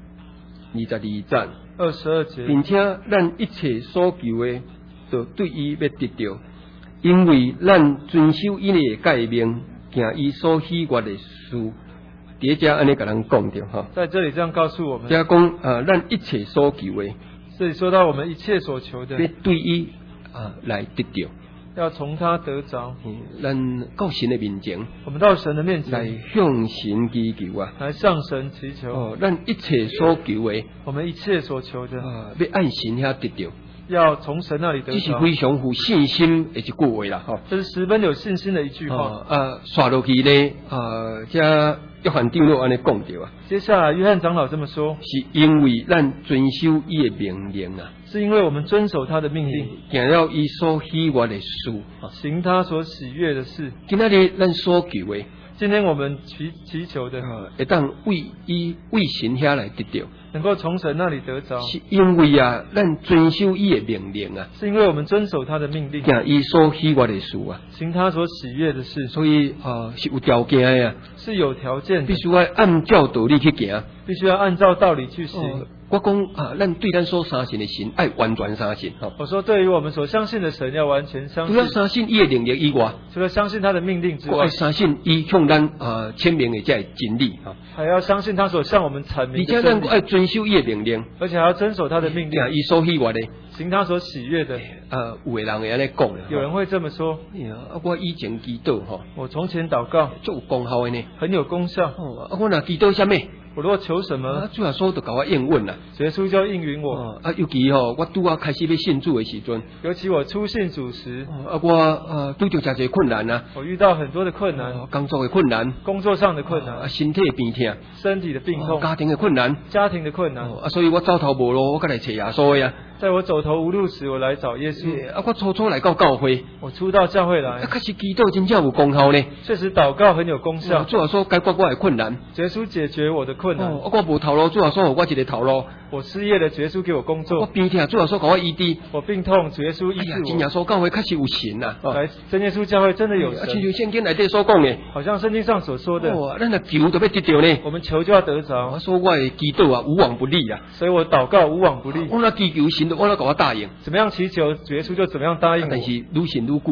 22节。 22节。 并且咱一切所求的，就对伊要得到，因为咱遵守伊的诫命，行伊所喜悦的事。伫遮安尼甲咱讲着哈。 在这里这样告诉我们。 遮讲咱一切所求的。 这里说到我们一切所求的， 要对伊来得到。 要从他得着。 咱到神的面前， 我们到神的面前来向神祈求啊， 来向神祈求。 咱一切所求的， 我们一切所求的， 要按神遐得到。 要从神那里得着， 这是非常富信心的一句话啦， 这是十分有信心的一句话。 刷落去呢，这约翰长老安尼讲着啊。 接下来约翰长老这么说， 是因为咱遵守伊的命令啊， 是因为我们遵守他的命令， 行了伊所喜悦的事， 行他所喜悦的事。 今仔日咱所求的， 今天我们祈求的， 会当为神遐来得到。 能够从神那里得着， 是因为咱遵守伊的命令啊， 是因为我们遵守他的命令， 行伊所喜悦的事啊， 行他所喜悦的事， 所以是有条件的啊， 是有条件的， 必须要按照道理去行， 必须要按照道理去行。 我讲咱对咱所相信的神，爱完全相信。 我说，对于我们所相信的神，要完全相信。 除了相信伊的能力以外， 除了相信他的命令之外， 我爱相信伊向咱签明的这真理。 还要相信他所向我们阐明的真理。 而且咱爱遵守伊的命令， 而且还要遵守他的命令， 伊所喜悦的， 行他所喜悦的。 有的人会安尼讲。 有人会这么说。 我以前祈祷我从前祷告， 就有功效的呢， 很有功效。 我若祈祷什么？ 我如果求什么， 主耶稣就甲我应允啦。 耶稣就应允我。 尤其我拄开始要信主的时阵， 尤其我初信主时， 我拄着诚侪困难啊。 我遇到很多的困难， 工作的困难， 工作上的困难， 身体的病痛， 身体的病痛， 家庭的困难， 家庭的困难。 所以我走投无路，我才来找耶稣呀。 在我走投无路时，我来找耶稣。 我初来到教会， 我初到教会来， 确实祈祷真正有功效呢。 确实祷告很有功效。 主耶稣解决我的困难， 耶稣解决我的困难。 我无头路，主耶稣给我一个头路。 我失业了，耶稣给我工作。 我病痛，主耶稣给我医治。 我病痛，主耶稣医治我。 真耶稣教会确实有神呐。 来，真耶稣教会真的有神。 亲像圣经内底所讲的， 好像圣经上所说的， 咱若求就要得到呢。 我们求就要得着。 我说我的祈祷无往不利啊。 所以我祷告无往不利。 我若祈求神，我若给我答应。 怎么样祈求，耶稣就怎么样答应我。 但是愈信愈久啊。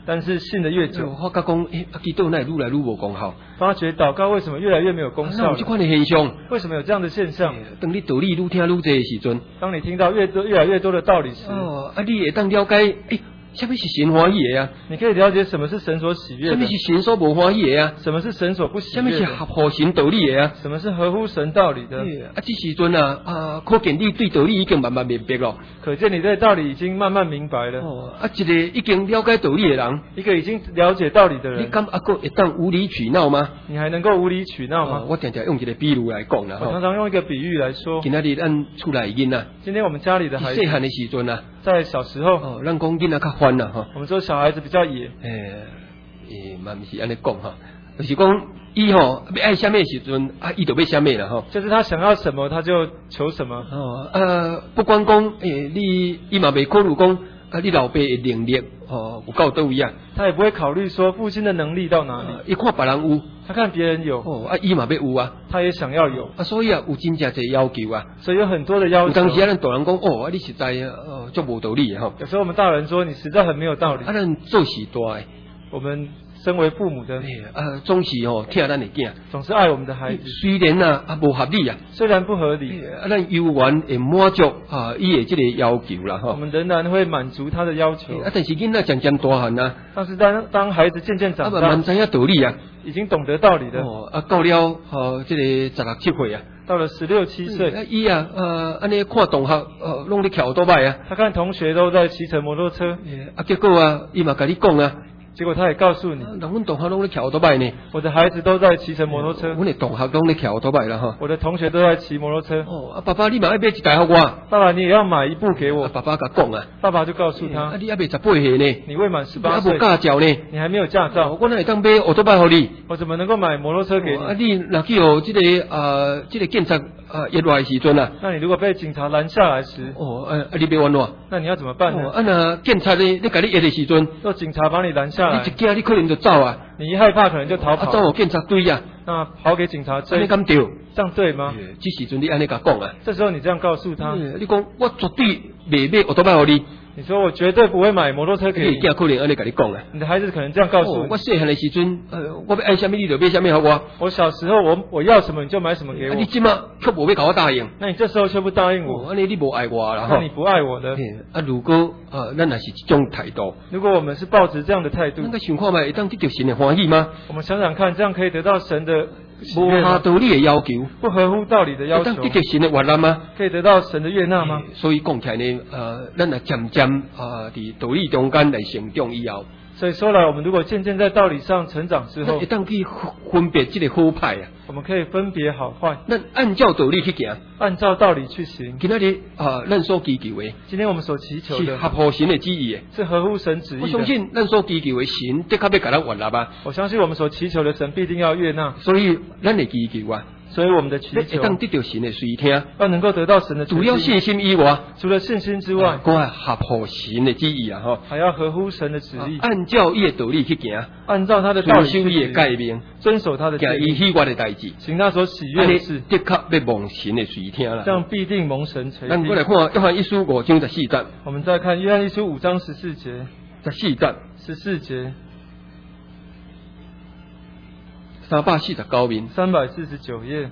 但是信的越久， 发觉讲，祈祷乃愈来愈无功效。 发觉祷告为什么越来越没有功效了？ 有这款的现象， 为什么有这样的现象？ 当你道理愈听愈多的时阵， 当你听到越来越多的道理时， 你会当了解，什么是神欢喜的啊？ 你可以了解什么是神所喜悦的， 什么是神所无欢喜的啊？ 什么是神所不喜悦的， 什么是合乎神道理的啊？ 什么是合乎神道理的？ 这时阵可见你对道理已经慢慢明白了。 可见你对道理已经慢慢明白了。 一个已经了解道理的人， 一个已经了解道理的人， 你敢还会当无理取闹吗？ 你还能够无理取闹吗？ 我常常用一个比喻来讲啦。 我常常用一个比喻来说。 今仔日咱厝内囡仔， 今天我们家里的孩子， 细汉的时阵啊， 在小时候， 咱讲囡仔较欢啦哈。 我们说小孩子比较野， 嘛不是安尼讲哈，就是讲伊要爱什么时阵伊就要什么啦哈。 就是他想要什么他就求什么。 不管讲伊嘛未考虑讲你老爸的能力有够到位啊。 他也不会考虑说父亲的能力到哪里。 伊看别人有， 他看别人有， 伊嘛要有啊， 他也想要有所以有真正侪要求啊。 所以有很多的要求。 有当时咱大人讲你实在足无道理哈。 有时候我们大人说你实在很没有道理。 咱做事大的， 我们身为父母的， 总是疼咱的囝， 总是爱我们的孩子。 虽然无合理啊， 虽然不合理， 咱犹原会满足伊的这个要求啦哈。 我们仍然会满足他的要求。 但是囡仔渐渐大汉啊， 但是当孩子渐渐长大， 慢慢知影道理啊， 已经懂得道理的。 到了这个16、17岁啊， 到了16、17岁， 伊安尼看同学拢咧骑多摆啊， 他看同学都在骑乘摩托车， 结果伊嘛甲你讲啊。 结果他也告诉你， 阮同学拢咧骑多摆呢。 我的孩子都在骑乘摩托车。 阮的同学拢咧骑多摆啦哈。 我的同学都在骑摩托车。 爸爸你嘛要买一台给我。 爸爸你也要买一部给我。 爸爸甲讲啊。 爸爸就告诉他， 你还未18岁呢。 你未满18岁。 无驾照呢。 你还没有驾照。 我哪会当买奥多摆给你？ 我怎么能够买摩托车给你？ 你若去这个警察约来的时阵啊。 那你如果被警察拦下来时， 你要安怎？ 那你要怎么办呢？ 那警察咧甲你约的时阵， 若警察把你拦下来， 你一惊你可能就走啊。 你一害怕可能就逃跑。 走警察追啊。 那跑给警察追， 你敢对？ 这样对吗？ 这时阵你安尼甲讲啊。 这时候你这样告诉他， 你讲我绝对未买奥多摆给你。 你说我绝对不会买摩托车给你。 你可能安尼甲你讲啊。 你的孩子可能这样告诉你。 我细汉的时阵，我要爱什么你就买什么给我。 我小时候我要什么你就买什么给我。 你今嘛却无要甲我答应。 那你这时候却不答应我， 安尼你无爱我啦。 那你不爱我的。 如果咱也是这种态度， 如果我们是抱持这样的态度， 那个想看嘛，会当得到神的欢喜吗？ 我们想想看，这样可以得到神的无合道理的要求， 不合乎道理的要求， 得到神的悦纳吗？ 可以得到神的悦纳吗？ 所以讲起来呢，咱也渐渐伫道理中间来成长以后， 所以说来，我们如果渐渐在道理上成长之后， 会当去分别这个好歹啊。 我们可以分别好坏， 那按照道理去行， 按照道理去行。 今仔日咱所祈求的， 今天我们所祈求的是合乎神的旨意的， 是合乎神旨意的。 我相信咱所祈求的神的确要甲咱悦纳吧。 我相信我们所祈求的神必定要悦纳。 所以咱的祈求啊， 所以我们的祈求， 当得到神的垂听， 要能够得到神的垂听。 除了信心以外， 除了信心之外， 还合乎神的旨意啊！哈， 还要合乎神的旨意， 按照伊的道理去行， 按照他的道理去遵守伊的诫命， 遵守他的行伊喜悦的代志， 行他所喜悦的事， 的确要蒙神的垂听啦。 这样必定蒙神垂听。 咱过来看约翰一书5章14节， 我们再看约翰一书5章14节，14节。349面，349页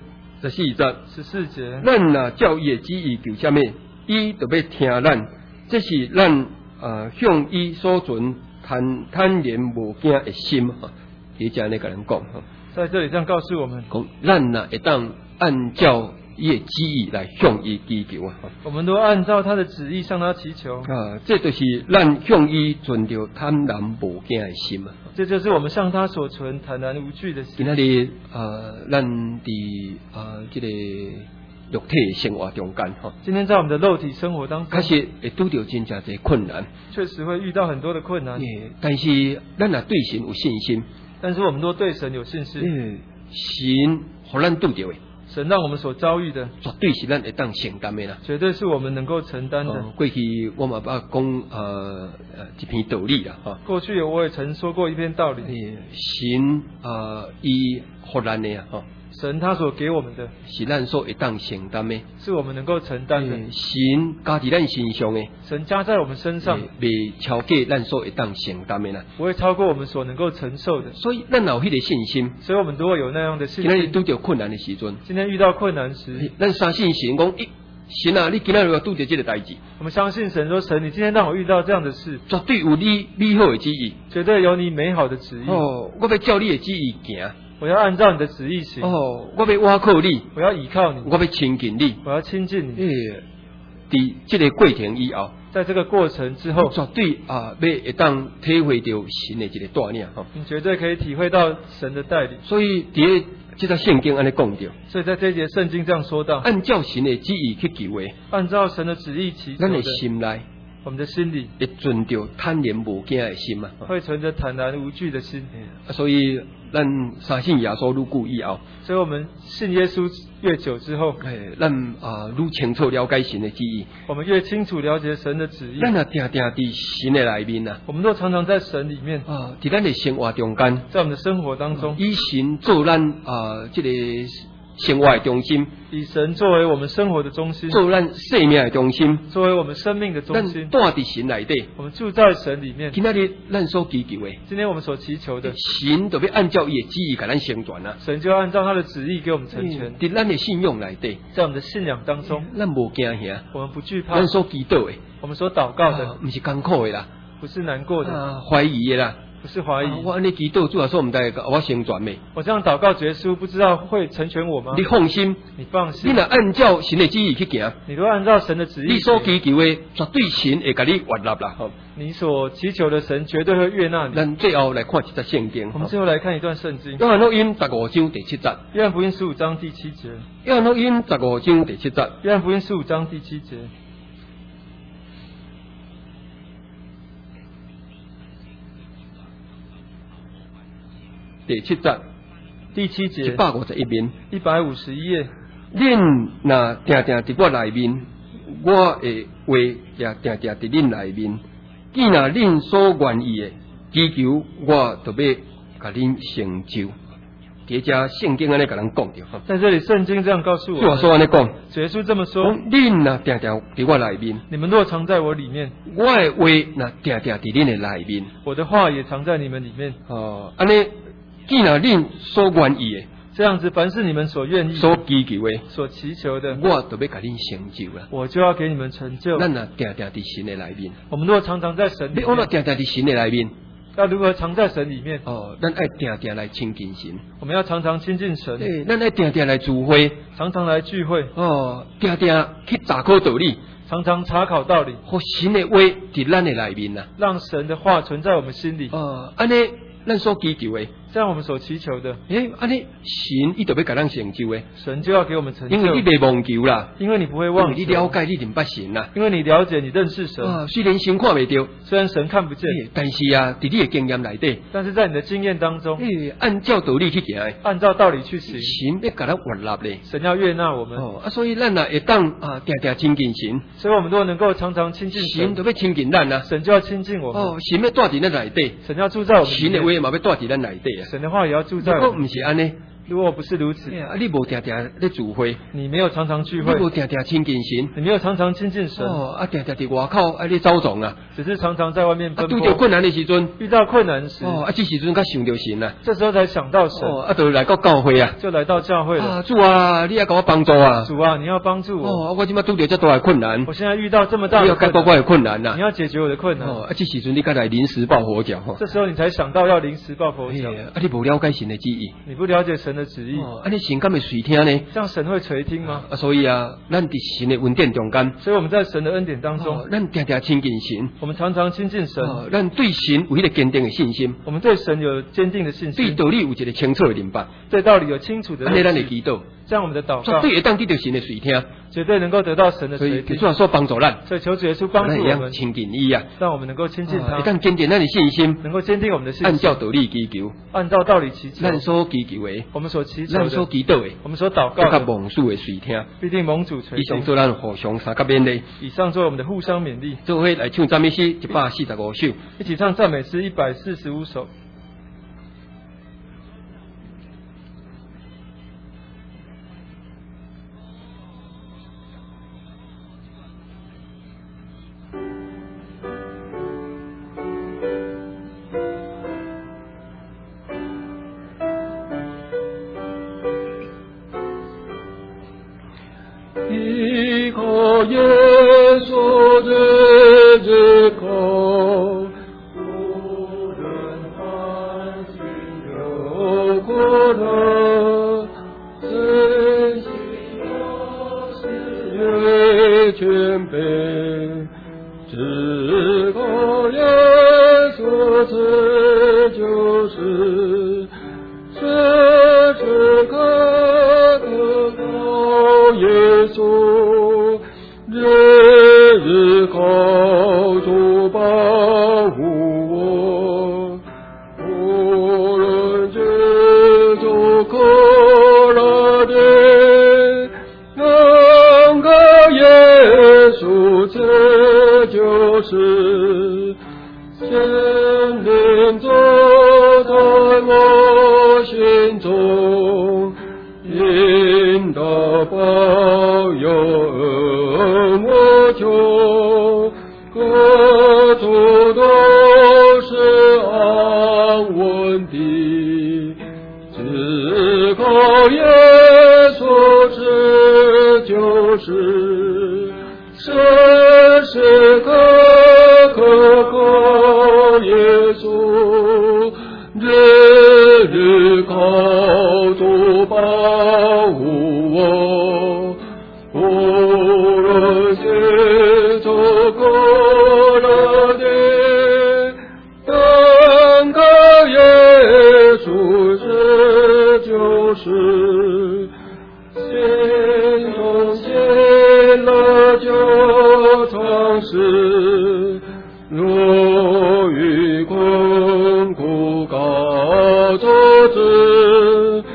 14节。 咱若照伊的旨意求什么，伊就要听咱，这是咱向伊所存坦然无惊的心哈。伊这样来跟人讲哈， 在这里这样告诉我们， 讲咱若会当按照伊的旨意来向伊祈求啊。 我们都按照他的旨意向他祈求这就是咱向伊存着坦然无惊的心啊。 这就是我们向他所存坦然无惧的心。 今仔日咱伫这个肉体生活中间哈， 今天在我们的肉体生活当中， 确实会拄到真正侪困难， 确实会遇到很多的困难。 但是咱若对神有信心， 但是我们都对神有信心， 神互咱拄着的。 神让我们所遭遇的， 绝对是咱会当承担的啦， 绝对是我们能够承担的。 过去我嘛捌讲一篇道理啦， 过去我也曾说过一篇道理， 神伊互咱的神他所给我们的， 是咱所会当承担的， 是我们能够承担的。 神加在咱身上的， 神加在我们身上， 未超过咱所会当承担的啦， 不会超过我们所能够承受的。 所以咱有迄个信心， 所以我们都会有那样的信今仔日心。 拄着困难的时阵， 今天遇到困难时， 咱相信神讲，神啊，你今仔日要拄着这个代志， 我们相信神说：“神，你今天让我遇到这样的事， 绝对有你美好的旨意。 绝对有你美好的旨意。 哦，我要照你的旨意行。 我要按照你的旨意行。 哦，我要倚靠你， 我要倚靠你， 我要亲近你。 我要亲近你。 伫这个过程以后， 在这个过程之后， 绝对要会当体会到神的一个带领哈。 你绝对可以体会到神的带领。 所以伫这个圣经安尼讲着， 所以在这一节圣经这样说到： 按照神的旨意去求的， 按照神的旨意祈求咱的的， 心内我们的心里会存着坦然无惊的心啊。 会存着坦然无惧的心。 所以咱相信耶稣愈久以后， 所以我们信耶稣越久之后， 咱愈清楚了解神的旨意， 我们越清楚了解神的旨意。 咱也定定伫神的内面啊， 我们都常常在神里面， 伫咱的生活中间， 在我们的生活当中， 以神做咱这个生活的中心， 以神作为我们生活的中心， 做咱生命的中心， 作为我们生命的中咱心。 住伫神内底。 我们住在神里面。 今仔日咱所祈求的， 今天我们所祈求的， 神就要按照伊的旨意给咱成全啊。 神就要按照他的旨意给我们成全。 伫咱的信仰内底， 在我们的信仰当中， 咱无惊吓， 我们不惧怕。 咱所祈祷的， 我们所祷告的， 不是艰苦的啦， 不是难过的， 怀疑的啦， 不是怀疑。 我安尼祈祷，主要说唔知我成全未？ 我这样祷告结束，不知道会成全我吗？ 你放心， 你放心。 你若按照神的旨意去行， 你都按照神的旨意， 你所祈求的绝对神会甲你悦纳啦。 你所祈求的神绝对会悦纳你。 咱最后来看一节圣经。 我们最后来看一段圣经。 约翰福音15章第7节。 约翰福音15章第7节。 约翰福音15章第7节。 约翰福音15章第7节。 第7节。 第7节。 151面。 151页。 恁若定定伫我内面，我的话也定定伫恁内面。既若恁所愿意的祈求，我就要甲恁成就。伫遮圣经安尼甲咱讲着。 在这里，圣经这样告诉我们。 主耶稣安尼讲。 耶稣这么说： 恁若定定伫我内面， 你们若藏在我里面， 我的话若定定伫恁的内面， 我的话也藏在你们里面。 安尼，既若恁所愿意的。 这样子，凡是你们所愿意、 所祈求的、 所祈求的， 我就要甲恁成就啦。 我就要给你们成就。 咱若定定伫神的内面， 我们若常常在神里面， 你我若定定伫神的内面， 要如何常在神里面？ 咱爱定定来亲近神。 我们要常常亲近神。 咱爱定定来聚会， 常常来聚会。 定定去查考道理， 常常查考道理， 和神的话伫咱的内面啦。 让神的话存在我们心里。 安尼，咱所祈求的。 这样我们所祈求的， 安尼神伊就要甲咱成就诶， 神就要给我们成就， 因为你袂忘求啦， 因为你不会忘记， 你了解你认捌神啦， 因为你了解你认识神， 虽然神看袂到， 虽然神看不见， 但是啊，伫你的经验内底， 但是在你的经验当中， 按照道理去行， 按照道理去行， 神要甲咱悦纳咧， 神要悦纳我们， 所以咱啊会当定定亲近神， 所以我们都能够常常亲近神，就要亲近咱啊， 神就要亲近我们， 神要住伫咱内底， 神要住在我们里面， 神的话嘛要住伫咱内底啊， 神的话也要住在我们， 如果唔是安尼。 如果不是如此， 你无定定咧聚会， 你没有常常聚会， 你无定定亲近神， 你没有常常亲近神， 定定伫外口咧走动啊， 只是常常在外面奔波。 遇到困难的时阵， 遇到困难时， 这时阵才想到神啊， 这时候才想到神， 就来到教会啊， 就来到教会了。 主啊，你要给我帮助啊， 主啊，你要帮助我。 我今麦拄到这大的困难， 我现在遇到这么大的困难， 你要解决我的困难呐， 你要解决我的困难。 这时阵你才来临时抱佛脚， 这时候你才想到要临时抱佛脚。 你不了解神的旨意， 你不了解神的旨意。 你神敢会垂听呢？ 这样神会垂听吗？ 所以啊，咱伫神的恩典中间， 所以我们在神的恩典当中， 咱定定亲近神， 我们常常亲近神， 咱对神有一个坚定的信心， 我们对神有坚定的信心， 对道理有一个清楚的明白， 对道理有清楚的认识， 咱的祈祷， 这样我们的祷告， 绝对会当得到神的垂听， 绝对能够得到神的垂听。 所以主帮助咱， 所以求主耶稣帮助我们亲近伊啊， 让我们能够亲近他， 会当坚定咱的信心， 能够坚定我们的信心， 按照道理祈求， 按照道理祈求， 咱所祈求的， 我们所祈求的， 咱所祈祷的， 我们所祷告的， 蒙主的垂听， 必定蒙主垂听。 以上做咱互相三甲勉励， 以上做我们的互相勉励。 做伙来唱赞美诗145首， 一起唱赞美诗145首。 这就是神灵坐在我心中，引导保佑恩我求，各处都是安稳的，只靠耶稣这就是时时刻刻靠耶稣，日日靠主保护我，无论接受各人的，单靠耶稣这就是心中信了就创始，若遇困苦高阻止，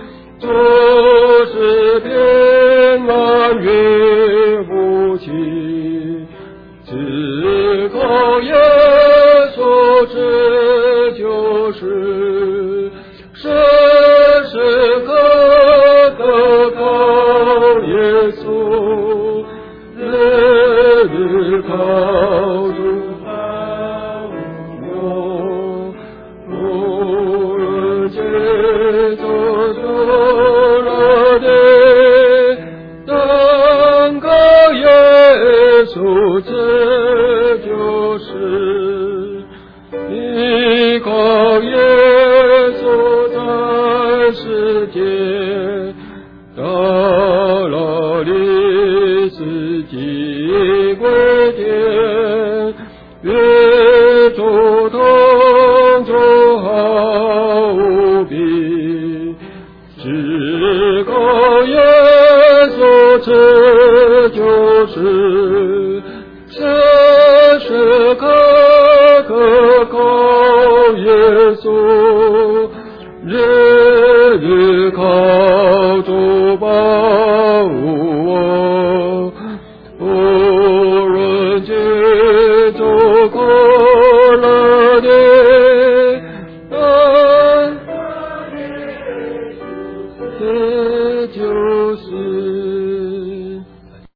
就是平安与福气，只靠耶稣这就是时时刻刻靠耶稣，日日靠主保我，无论接受多少的，单靠耶稣这就是依靠耶稣在世界，到了历史的归天。